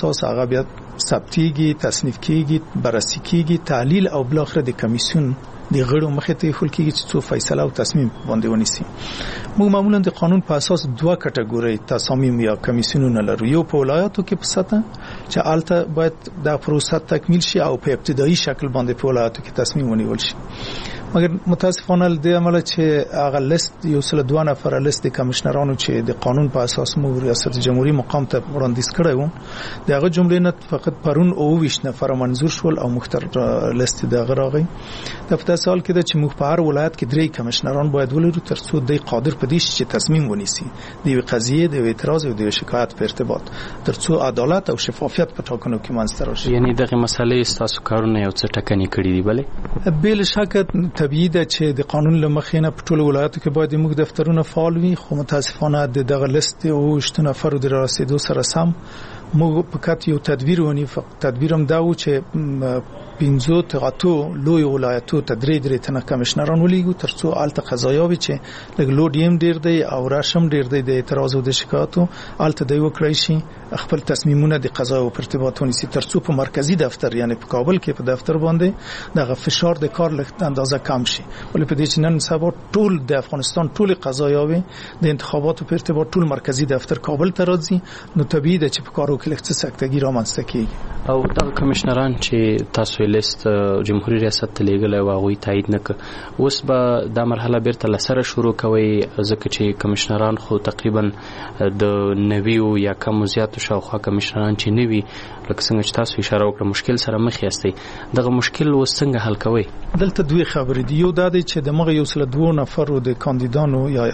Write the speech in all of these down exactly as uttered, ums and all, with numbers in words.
اساس هغه بیا ثبتيږي، تصنیف کیږي، بررسي کیږي، تحلیل او بل اخر د کمیسیون د غړو مخې ته خل کیږي چې څو فیصله او تصمیم باندې ونیسي. موږ معمولا د قانون په اساس دوه کټګوري تصامیم یا کمیسیونونه لرو. یو په ولایاتو کې په سطح چې الته باید د پروسه تکمیل شي او په ابتدایي شکل باندې په ولایاتو کې تصمیم ونیول شي. مګر متاسفانه د عمل چې هغه لیست یو سل دوه نفر لیست د کمشنرانو چې د قانون په اساس مو ریاست جمهوریت مقام ته وړاندیز کړی و، دغه جملې نه فقط پرون او ویش نفر منظور شول او مختار لیست دغه راغی. د په سوال کې د چې موږ په هر ولایت کې درې کمشنران باید ولرو ترڅو د قادر په دې چې تصمیم ونیسي د یو قضیه د اعتراض او د شکایت په ارتباط ترڅو عدالت او شفافیت په ټاکنو کې منځته راشي. یعنی دغه مسلې تاسو کارونه یو څه ټکنی کړی دی بلې بل شک طبیعي ده چې د قانون له مخې نه په ټولو ولایتو کې باید موږ دفترونه فعال وي، خو متاسفانه د دغه لیست او شتون نفر د رسیدو سره سم موږ فقط یو تدبیر ونی فقط تدبیرم دا و چې پنځو تغاتو لوی ولایتو ته درې درې تنه کمشنران ولیږو ترڅو الته قضایاوي چې لګ لوډ یم ډیر دی او راشم ډیر دی د اعتراض او د شکایتو الته دی وکړای شي خپل تصمیمونه د قضا او ارتباط ونیسي ترڅو په مرکزی دفتر یعنی په کابل کې په دفتر باندې دغه فشار د کار لږ اندازه کم شي. ولې په دې چې نن سبا ټول د افغانستان ټول قضایاوي د انتخاباتو په ارتباط ټول مرکزی دفتر کابل ته راځي، نو طبیعي ده چې په کارو کې لږ څه سکتګي رامنځته کیږي. او دغه کمشنران چې تاسو لیست جمهوریت ریاست ته لیږلی و هغوی تایید نه کړ، اوس به دا مرحله بیرته له سره شروع کوئ ځکه چې کمشنران خو تقریبا د نویو یا کمو زیاتو شاوخوا کمشنران چې نوي لکه څنګه چې تاسو اشاره وکړه مشکل سره مخ یاستئ، دغه مشکل اوس څنګه حل کوئ؟ دلته دوی خبرې دي. یو دا دی چې د مغه یو سل دوه نفرو د کاندیدانو یا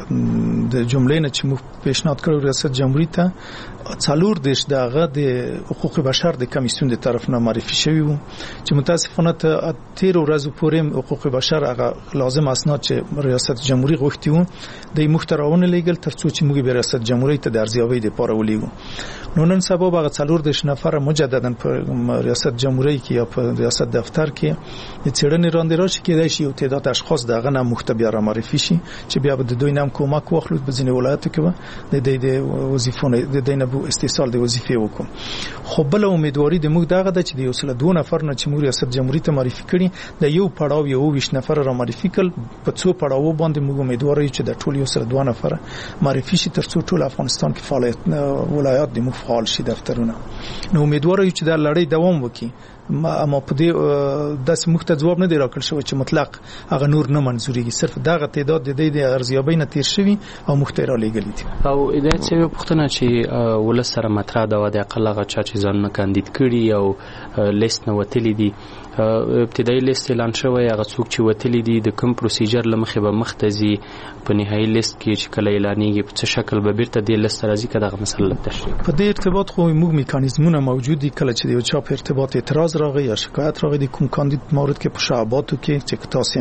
د جملې نه چې موږ پیشنهاد کړو ریاست جمهوریت ته څلور دیش دغه د حقوق بشر د کمیسیون د طرف نه معرفي شوی وو چې متاسفانه ته تیر ورځې پورې حقوق بشر هغه لازم اسناد چې ریاست جمهوریت غوښتي وو د محترمونه لیګل ترڅو چې موږ به ریاست جمهوریت ته د ارزیابۍ لپاره ولیږو. نو نن سبا هغه څلور دیش نفر مجددا په ریاست جمهوریت کې یا په ریاست دفتر کې د چېړنې راندې راشي کېدای شي یو تعداد اشخاص دغه نه مختبر را معرفي شي چې بیا به د دوی نام کومک واخلو په ځینې ولایتو کې به د دې وظیفونه د دینه بو استیصال د وظیفې وکړو. خو بل امیدواري د موږ دغه د چې د یو سل دوه نفر نه چې موږ ریاست جمهوریت ته معرفي کړي د یو پړاو یو ویش نفر را معرفي کړ په څو پړاو باندې موږ امیدوار یو چې د ټول یو سل دوه نفر معرفي شي ترڅو ټول افغانستان کې فعالیت ولایت د مو فعال شي دفترونه. نو امیدوار یو چې دا لړۍ دوام وکړي. اما په دې داس مخته جواب نه دی راکړل شوی چې مطلق هغه نور نه منزوريږي، صرف دغه تعداد د دې د ارزیابۍ نه تیر شوی او مخته را لېږلي دي. او هدایت شوی پوښتنه چې ولس سره مطرح دا و د اقل هغه چا چې ځان نه کاندید کړي او لیست نه وتلی دي، ابتدایي لیست اعلان شوی هغه څوک چې وتلی دي د کوم پروسیجر لمخې به مختزي په نهایي لیست کې چې کله اعلانېږي په څه شکل به بیرته د لیست راځي که دغه مسله تشریح په دې ارتباط خو موږ میکانیزمونه موجود دي. کله چې د یو چا په ارتباط اعتراض راغی یا شکایت راغی د کوم کاندید مورد کې په شعباتو کې چې تاسو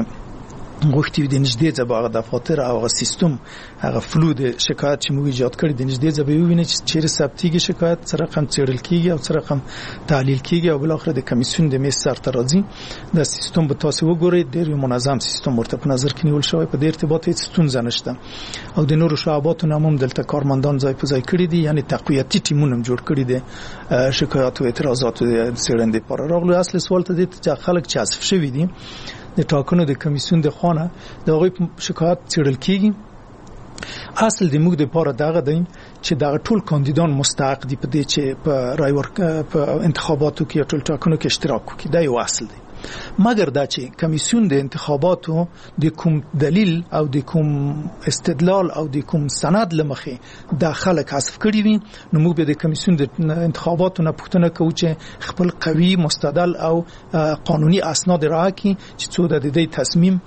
غوښتي د نږدې ځباغه دفاتر او هغه سیستم هغه فلو د شکایت چې موږ ایجاد کړی د نږدې ځبې ویني چې چیرې ثبتيږي شکایت سره رقم څېړل کیږي او سره رقم تحلیل کیږي او بل اخر د کمیسیون د میز سر ته راځي. د سیستم به تاسو وګورئ ډېر منظم سیستم ورته په نظر کې نیول شوی، په دې ارتباط هیڅ ستونزه نشته او د نورو شعباتو نامم دلته کارمندان ځای په ځای کړی دي، یعنی تقویتي ټیمونه جوړ کړی دي شکایت او اعتراضات د څېړنې لپاره. راغلو اصل سوال ته د خلک چې اسف شوی دي د ټاکنو د کمیسیون د خانه د هغوی شکایت څېړل کیږي. اصل د موږ د پاره دغه دی چې دغه ټول کاندیدان مستحق دي په دې چې په رای ورک په انتخاباتو کې ټول ټاکنو کې اشتراک وکړي. دا یو اصل دی. مګر دا چې کمیسیون د انتخاباتو د کوم دلیل او د کوم استدلال او د کوم سند لمخې د خلک حذف کړي وي، نو موږ به د کمیسیون د انتخاباتو نه پوښتنه کوو چې خپل قوي مستدل او قانوني اسناد راکړي چې څو د دې تصمیم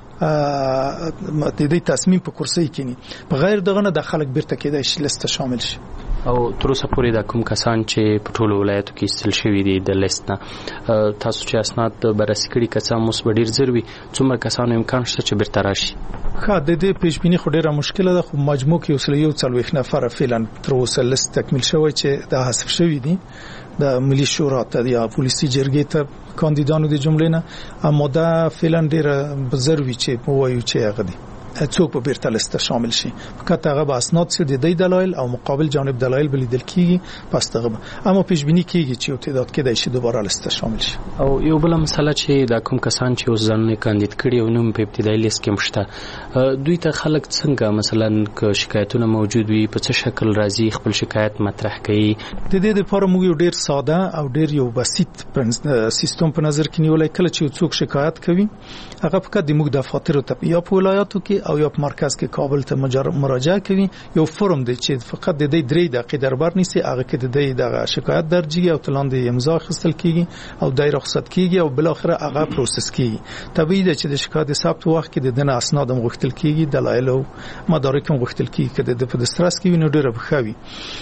د دې تصمیم په کرسي کېني. په غیر دغه نه د خلک بیرته کېدای شي لیست شامل شي. او تر اوسه پورې د کوم کسان چې په ټولو ولایتو کې ایستل شوي دي د لیست نه تاسو چې اسناد بررسي کړي کسان اوس به ډېر زر وي، څومره کسانو امکان شته چې بیرته راشي؟ ښه د دې پیشبیني خو ډېره مشکله ده، خو مجموع کې اوس یو څلوېښت نفره فعلا تر اوسه لیست تکمیل شوی چې دا حذف شوي دي د ملي شورا ته یا پولیسي جرګې ته کاندیدانو د جملې نه، اما دا فعلا ډېره زر وي چې وایو چې هغه دي څوک په بیرته لیست شامل شي. فقط هغه به اسناد چې د دې دلایل او مقابل جانب دلایل بلیدل کیږي پس دغه اما پیش بینی کیږي چې یو تعداد کې د شي دوباره لیست شامل شي. او یو بل مسله چې د کوم کسان چې اوس ځان کاندید کړي او نوم په ابتدایي لیست کې مشته دوی ته خلک څنګه مثلا ک شکایتونه موجود وي په څه شکل راځي خپل شکایت مطرح کوي. د دې لپاره موږ یو ډیر ساده او ډیر یو بسيط سیستم په نظر کې نیولای. کله چې څوک شکایت کوي هغه فقط د موږ دفاتر ته یا په ولایاتو کې او یا په مرکز کې کابل ته مراجعه کوي. یو فرم دی چې فقط د دې درې دقیقې دربار نیسي هغه کې د دې د شکایت درجه او تلاند امضا خستل کیږي او دای رخصت کیږي او بل اخر هغه پروسس کیږي. طبیعي ده چې د شکایت ثبت وخت کې د دنه اسناد غوښتل کیږي دلایل او مدارک غوښتل کیږي چې د په دسترس کې وینو ډیره بخوي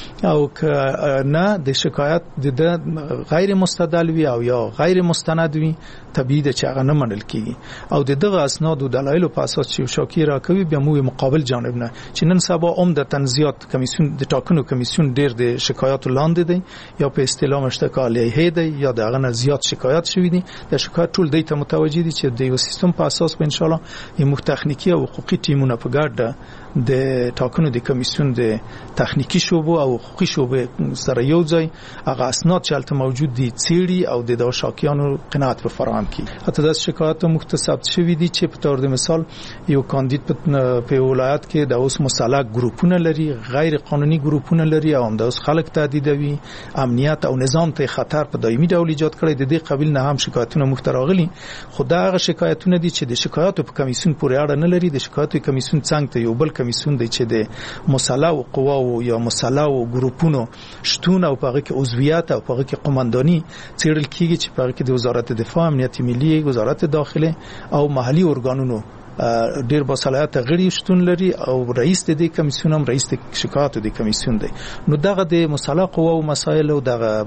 او که نه د شکایت د غیر مستدل وي او یا غیر مستند وي طبیعي ده چې هغه نه منل کیږي او د دغه اسناد او دلایل په اساس چې شاکی را کوي بیا مو مقابل جانب نه چې نن سبا عمده تنزیات کمیسیون د ټاکنو کمیسیون ډیر د شکایت لاندې دی یا په اصطلاح مشتق علیه دی یا دغه نه زیات شکایت شوی دي. د شکایت ټول دی ته متوجي دي چې د یو سیستم په اساس به ان شاء الله یو تخنیکی او حقوقي ټیمونه په ګډه د ټاکنو د کمیسیون د تخنیکی شوبو او حقوقي شوبو سره یو ځای هغه اسناد چې البته موجود دي څیړي او د شاکیانو قناعت په فراهم کړي. حتی د شکایت مختصب شوی دي چې په تور د مثال یو کاندید په ولایت کې د اوس مسلک ګروپونه لري غیر قانوني ګروپونه لري او هم د اوس خلک تهدیدوي امنیت او نظام ته خطر په دایمي ډول ایجاد کړي. د دې قبیل نه هم شکایتونه مختراغلي خو دا هغه شکایتونه دي چې د شکایتو په کمیسیون پورې اړه نه لري. د شکایتو کمیسیون څنګه ته یو بل کمیسیون دی چې د مسلح او قواو یا مسلح او ګروپونو شتون او په هغه کې عضویت او په هغه کې قومانداني څیړل کیږي چې په هغه کې د وزارت دفاع امنیت ملي وزارت داخله او محلي ارګانونو ډیر با صلاحیت غړي شتون لري او رئیس د دې کمیسیون هم رئیس د شکایت د کمیسیون دی. نو دغه د مسلح قوا او مسایل او دغه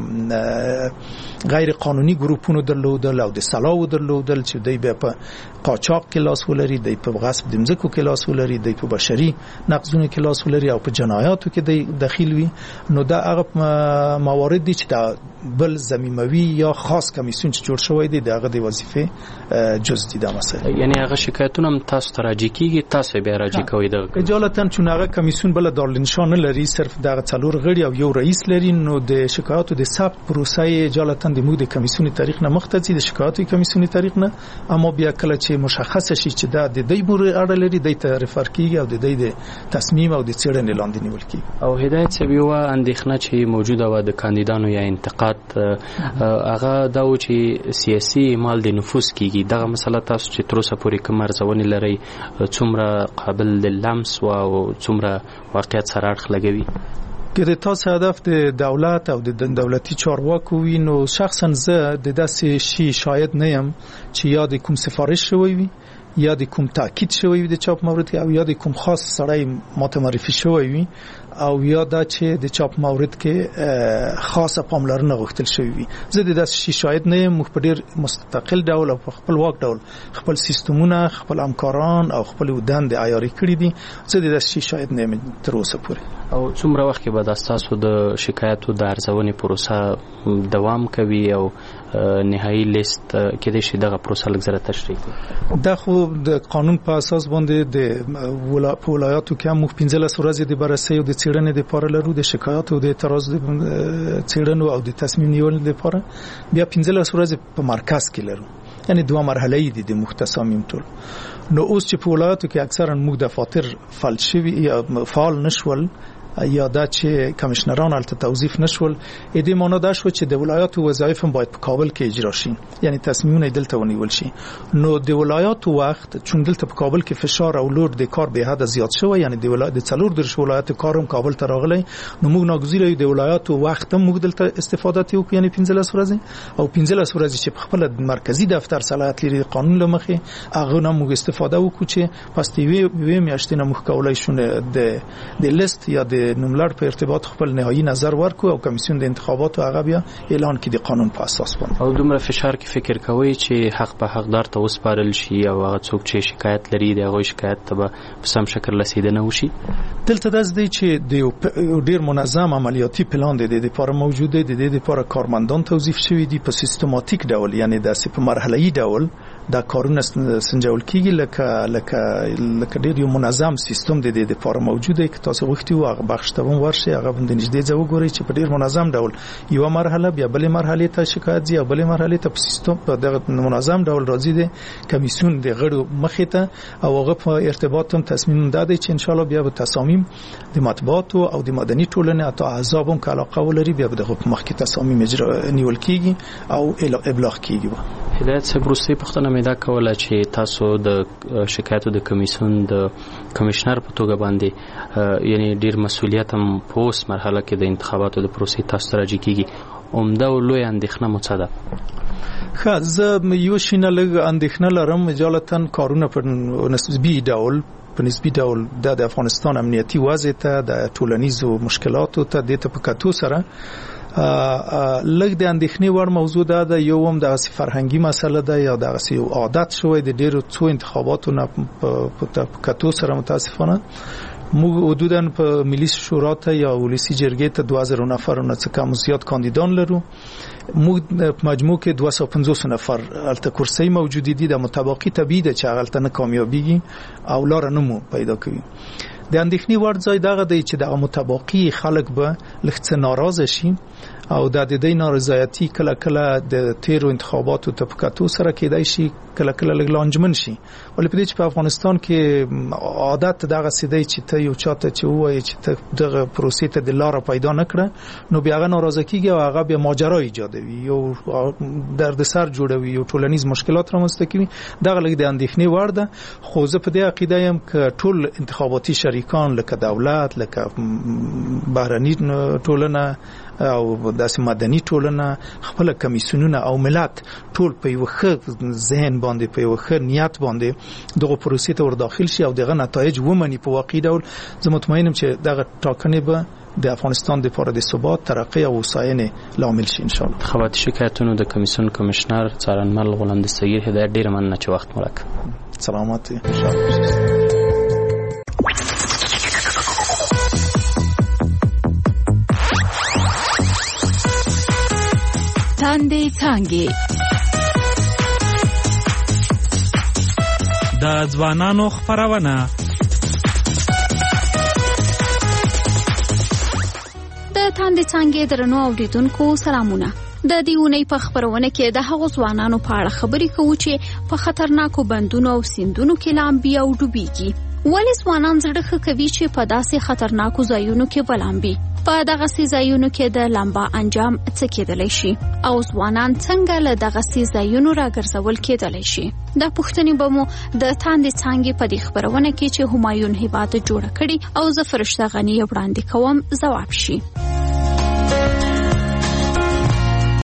غیر قانوني ګروپونو درلودل او د سلاو درلودل چې دوی په قاچاق کې لاس ولري دی په غصب د مزکو کې لاس ولري دی په بشري نقضونو کې لاس ولري او په جنایاتو کې دی داخل وي. نو دا هغه موارد دي چې دا بل ضمیموي یا خاص کمیسیون چې جوړ شوی دی دغه د وظیفه جز دي دا مسله. یعنی هغه شکایتونه تاسو ته راځي کیږي تاسو به راځي کوي د اجالتا چې هغه کمیسیون بل دارالنشان لري صرف دغه څلور غړي او یو رئیس لري. نو د شکایتو د ثبت پروسه اجالتا د مو د کمیسیون تاریخ نه مختصي د شکایتو کمیسیون تاریخ نه اما بیا کله چې مشخص شي چې دا د دې مور اړه لري د ته رفر کیږي او د دې د تصمیم او د څېړنې لاندې نیول کیږي. او هدایت چې یو اندېښنه چې موجوده و د کاندیدانو یا انتقاد هغه دا و چې سیاسي مال د نفوذ کیږي. دغه مسله تاسو چې تر اوسه پورې کوم ارزونه لري څومره قابل للمس او څومره واقعیت سره اړخ لګوي؟ که د تاسو هدف د دولت او د دولتي چارواکو وي نو شخصا زه د داسې شي شاید نه یم چې یا د کوم سفارش شوی وي یا د کوم تاکید شوی وي د چاپ مورد او یا د کوم خاص سړی ماته معرفي شوی وي او یا دا چې د چاپ مورد کې خاصه پاملرنه غوښتل شوی وي. زه د داسې شي شاید نه یم. مخ په ډیر مستقل ډول او په خپل واک ډول خپل سیستمونه خپل همکاران او خپل ودان د عیاري کړی دي. زه د داسې شي شاید نه یم تر اوسه پورې. او څومره وخت کې به د تاسو د شکایتو د ارزونې پروسه دوام کوي او نهایی لیست کې د شي دغه پروسه لږ زره تشریح کړئ؟ دا خو د قانون په اساس باندې د ولایاتو کې هم پنځلس ورځې د بررسي او د څېړنې لپاره لرو د شکایت او د اعتراض د څېړنو او د تصمیم نیولو لپاره بیا پنځلس ورځې په مرکز کې لرو. یعنی دوه مرحلې دي د مختصامیم ټول. نو اوس چې په ولایاتو کې اکثرا موږ دفاتر فعال شوي یا فعال نشول یا دا چې کمشنران البته توظیف نشول اې دې معنی دا شو چې د ولایاتو وظایف هم باید په کابل کې اجرا شي یعنی تصمیمونه دلته ونیول شي. نو د ولایاتو وخت چون دلته په کابل کې فشار او لود د کار به حد زیات شوی یعنی د ولایت د څلور درش ولایت کارم کابل ته راغلی نو موږ ناګزیره د ولایاتو وخت هم موږ دلته استفاده تیو یعنی پنځلس ورځې او پنځلس ورځې چې په خپل مرکزی دفتر صلاحیت لري قانون لمخه هغه نه موږ استفاده وکړو چې پس دی وی میاشتې نه موږ کولای شو د د لیست یا د د نوملړ په ارتباط خپل نهایی نظر ورکو او کمیسیون د انتخاباتو هغه بیا اعلان کړي د قانون په اساس باندې. او دومره فشار کې فکر کوي چې حق په حقدار ته وسپارل شي او هغه څوک چې شکایت لري د هغه شکایت ته په سم شکل رسیدنه وشي. دلته داس دی چې د ډیر منظم عملیاتي پلان دی د لپاره موجود دی د لپاره کارمندان توظیف شوی دی په سیستماتیک ډول، یعنی د په مرحله‌ای ډول دا کارونه سنجول کیږي لکه لکه لکه ډیر یو منظم سیستم دی د لپاره موجود دی که تاسو غوښتي و هغه بخښ ته ورشي هغه باندې نږدې ځو ګورئ چې په ډیر منظم ډول یو مرحله بیا بلې مرحله ته شکایت ځي او بلې مرحله ته په سیستم په دغه منظم ډول راځي د کمیسیون د غړو مخې ته او هغه په ارتباط هم تصمیم دادی چې ان شاء الله بیا به تصامیم د مطبوعاتو او د مدني ټولنې او احزاب هم علاقه ولري بیا به د مخ کې تصامیم اجرا نیول کیږي او ابلاغ کیږي. هدایت صاحب وروستۍ پوښتنه مې دا کوله چې تاسو د شکایتو د کمیسیون د کمشنر په توګه باندې یعنی ډیر مسؤلیت هم په اوس مرحله کې د انتخاباتو د پروسې تاسو ته راځي کیږي، عمده او لوی اندېښنه مو څه ده؟ ښه، زه یو شی نه لږ اندېښنه لرم، اجالتا کارونه په نسبي ډول په نسبي ډول د افغانستان امنیتي وضع ته د ټولنیزو مشکلاتو ته د په کتو سره لږ د اندېښنې وړ موضوع ده د یو هم د فرهنګي مسله ده یا د یو عادت شوی د ډیرو څو انتخاباتو نه په کتو سره متاسفانه موږ حدوداً په ملي شورا ته یا ولسی جرګې ته دوه زره نفر نه څه کم زیات کاندیدان لرو. موږ په مجموع کې دوه سوه پنځوس نفر الته کرسي موجود دي د متباقي طبيعي ده چې هغه نه کامیابیږي او لار نه مو پیدا کوي. د اندېښنې وړ ځای دغه دی چې د متباقي خلک به لږ څه ناراضه شي او د دې نارضایتي کله کله د تیرو انتخاباتو ته په کتو سره کېدای شي کله کله لږ لانجمن شي. ولې په دې چې په افغانستان کې عادت دغه سیدی چې ته یو چاته چې وایي چې ته دغه پروسې ته د لار پیدا نکړه نو بیا هغه ناراضه کیږي او هغه بیا ماجرا ایجادوي، یو دردسر جوړوي، یو ټولنیز مشکلات رامنځته کوي. دغه لږ د اندېښنې وړ ده. خو زه په دې عقیده یم چې ټول انتخاباتي شریکان لکه دولت، لکه بهرني ټولنه او داسې مدني ټولنه، خپل کمیسیونونه او ملت ټول په یو ښه ذهن باندې په یو ښه نیت باندې دغه پروسې ته ور داخل شي او دغه نتایج ومني په واقعي ډول. زه مطمئنم چې دغه ټاکنې به د افغانستان لپاره د ثبات، ترقی او هوساینې لامل شي ان شاء الله. خواتی شکایتونو د کمیسیون کمشنر څارنمل غلام دستگیر هدایت ډیر مننه چې وخت مو راکړ. سلامات ان شاء الله. تاندې څانګې د ځوانانو خبرونه د تاندې څانګې درنو اوریدونکو سلامونه. د دې اونۍ په خبرونه کې د هغو ځوانانو په اړه خبرې کوو چې په خطرناکو بندونو او سیندونو کې لامبي او ډوبېږي. ولې ځوانان زړه ښه کوي چې په داسې خطرناکو ځایونو کې ولامبي؟ په دغه سي ځایونو کې د لامبا انجام څه کېدلی شي او ځوانان څنګه له دغه سي ځایونو راګرځول کېدلی شي؟ دا پوښتنې به مو د تاندې څانګې په دې خبرونه کې چې همایون هیبات جوړه کړي او زه فرشته غني وړاندې کوم ځواب شي.